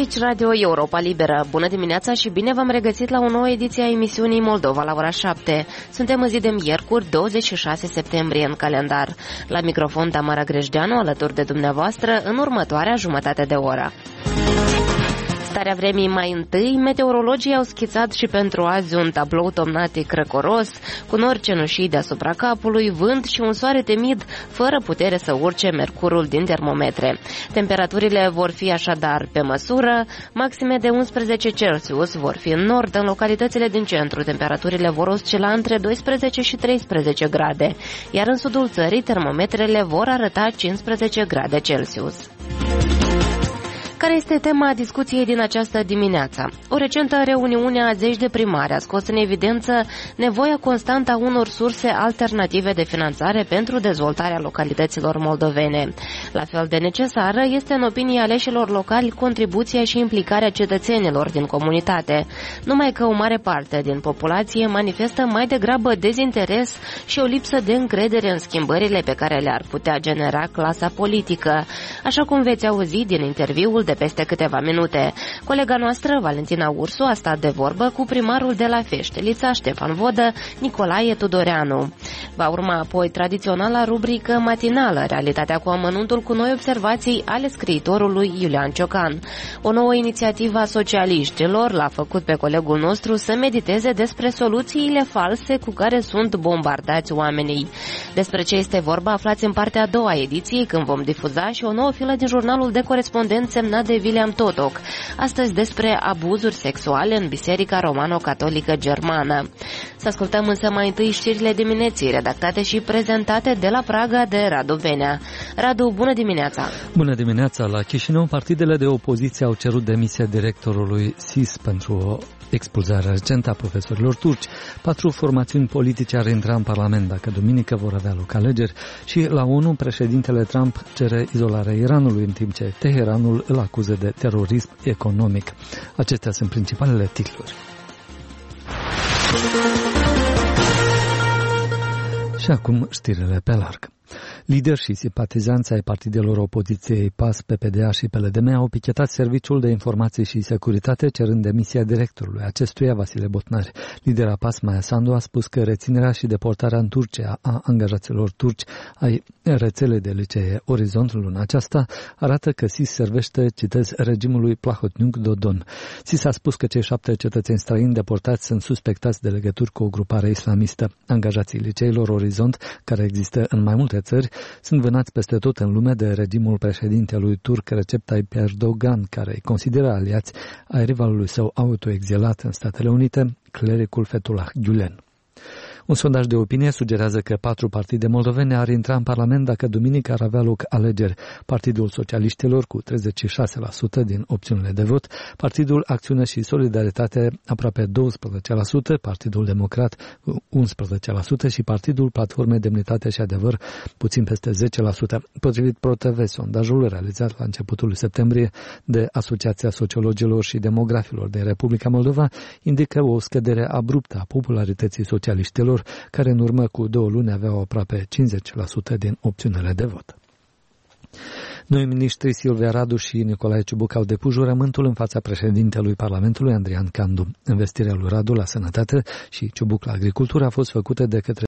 Aici Radio Europa Liberă. Bună dimineața și bine v-am regăsit la o nouă ediție a emisiunii Moldova la ora 7. Suntem în zi de miercuri, 26 septembrie în calendar. La microfon Tamara Grejdeanu, alături de dumneavoastră, în următoarea jumătate de oră. Starea vremii mai întâi, meteorologii au schițat și pentru azi un tablou tomnatic răcoros, cu nori cenușii deasupra capului, vânt și un soare timid, fără putere să urce mercurul din termometre. Temperaturile vor fi așadar pe măsură, maxime de 11 Celsius vor fi în nord, în localitățile din centru temperaturile vor oscila între 12 și 13 grade, iar în sudul țării termometrele vor arăta 15 grade Celsius. Care este tema discuției din această dimineață? O recentă reuniune a zeci de primari a scos în evidență nevoia constantă a unor surse alternative de finanțare pentru dezvoltarea localităților moldovene. La fel de necesară este, în opinia aleșilor locali, contribuția și implicarea cetățenilor din comunitate, numai că o mare parte din populație manifestă mai degrabă dezinteres și o lipsă de încredere în schimbările pe care le-ar putea genera clasa politică, așa cum veți auzi din interviul de peste câteva minute. Colega noastră, Valentina Ursu, a stat de vorbă cu primarul de la Feștelița, Ștefan Vodă, Nicolae Tudoreanu. Va urma apoi tradiționala rubrică matinală, Realitatea cu amănuntul, cu noi observații ale scriitorului Iulian Ciocan. O nouă inițiativă a socialiștilor l-a făcut pe colegul nostru să mediteze despre soluțiile false cu care sunt bombardați oamenii. Despre ce este vorba aflați în partea a doua ediției, când vom difuza și o nouă filă din jurnalul de corespondenți semnat de William Totoc, astăzi despre abuzuri sexuale în Biserica Romano-Catolică Germană. Să ascultăm însă mai întâi știrile dimineții, redactate și prezentate de la Praga de Radu Venea. Radu, bună dimineața! Bună dimineața! La Chișinău, partidele de opoziție au cerut demisia directorului SIS pentru expulzarea recentă a profesorilor turci. 4 formațiuni politice ar intra în Parlament dacă duminică vor avea loc alegeri și la ONU președintele Trump cere izolarea Iranului, în timp ce Teheranul îl acuză de terorism economic. Acestea sunt principalele titluri. Și acum știrile pe larg. Lideri și simpatizanți ai partidelor opoziției PAS, PPDA și PLDM au pichetat Serviciul de Informații și Securitate cerând demisia directorului acestuia, Vasile Botnari. Lidera PAS, Maia Sandu, a spus că reținerea și deportarea în Turcia a angajaților turci ai rețelei de licee Orizont luna aceasta arată că SIS servește, citez, regimului Plahotniuc Dodon. SIS a spus că cei 7 cetățeni străini deportați sunt suspectați de legături cu o grupare islamistă. Angajații liceilor Orizont, care există în mai multe țări, sunt vânați peste tot în lume de regimul președintelui turc Recep Tayyip Erdogan, care îi consideră aliați ai rivalului său autoexilat în Statele Unite, clericul Fethullah Gülen. Un sondaj de opinie sugerează că 4 partide moldovene ar intra în Parlament dacă duminică ar avea loc alegeri. Partidul Socialiștilor cu 36% din opțiunile de vot, Partidul Acțiune și Solidaritate aproape 12%, Partidul Democrat cu 11% și Partidul Platformei Demnitate și Adevăr puțin peste 10%. Potrivit ProTV, sondajul realizat la începutul lui septembrie de Asociația Sociologilor și Demografilor de Republica Moldova indică o scădere abruptă a popularității socialiștilor, care în urmă cu 2 luni aveau aproape 50% din opțiunile de vot. Noi miniștrii Silvia Radu și Nicolae Ciubuc au depus jurământul în fața președintelui Parlamentului Andrian Candu. Investirea lui Radu la sănătate și Ciubuc la agricultură a fost făcută de către